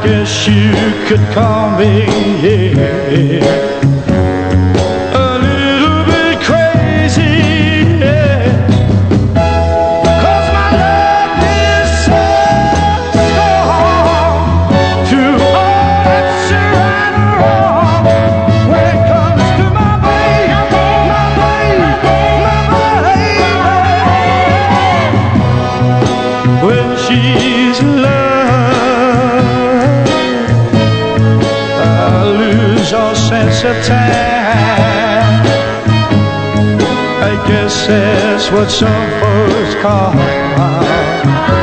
guess you could call me, yeah, a little bit crazy, yeah. 'Cause my love is so strong to all that's right or wrong. When it comes to my baby, my baby, my baby, when she's in love, all sense of time. I guess that's what some folks call